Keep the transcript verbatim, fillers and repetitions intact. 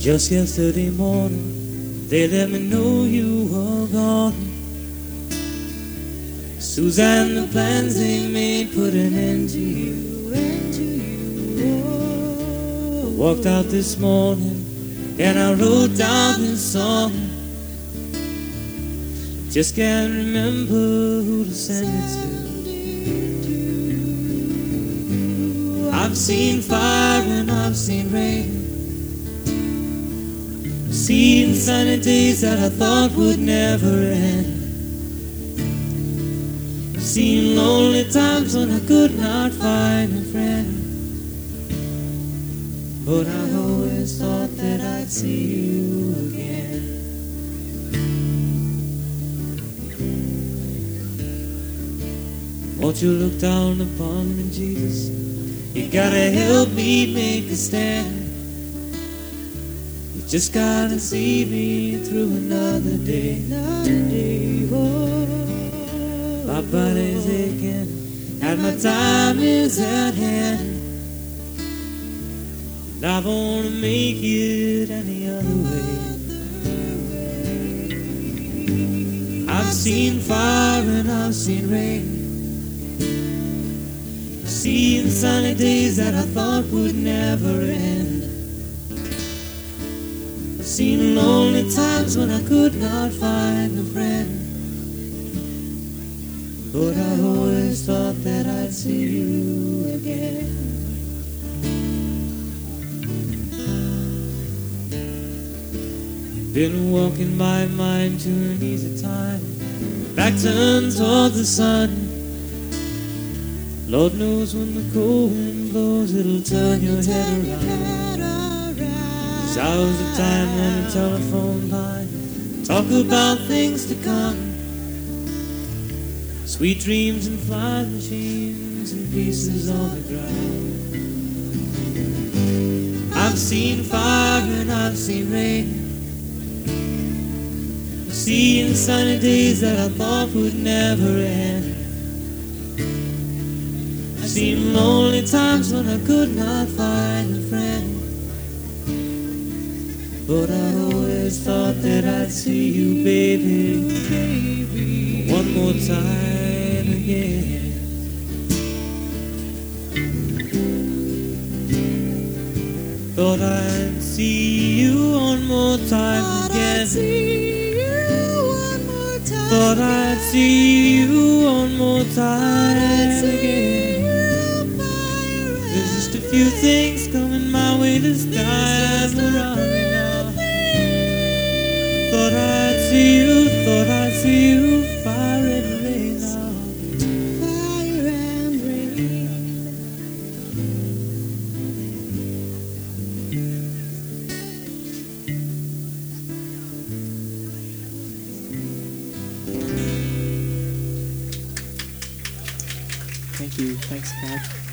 Just yesterday morning, they let me know you were gone. Suzanne, the plans they made put an end to you, end to you. Oh. I walked out this morning and I wrote down this song. Just can't remember who to send it to. I've seen fire and I've seen rain. I've seen sunny days that I thought would never end. I've seen lonely times when I could not find a friend. But I always thought that I'd see you again. Won't you look down upon me, Jesus? You gotta help me make a stand. You just gotta see me through another day. Another day, oh. My body's aching and my time is at hand. And I wanna make it any other way. I've seen fire and I've seen rain. I've seen sunny days that I thought would never end. I've seen lonely times when I could not find a friend. But I always thought that I'd see you again. Been walking my mind to an easy time, back turned toward the sun. Lord knows when the cold wind blows, it'll turn your head around. There's hours of time on the telephone line, talk about things to come. Sweet dreams and flying machines and pieces on the ground. I've seen fire and I've seen rain. I've seen sunny days that I thought would never end. I've seen lonely times when I could not find a friend. But I always thought that I'd see you, baby, baby, one more time again. Thought I'd see you one more time again. Thought I'd see you one more time again. There's just a few things coming my way this time around. Thought I'd see you, thought I'd see you, fire and rain now. Fire and rain. Thank you. Thanks, Pat.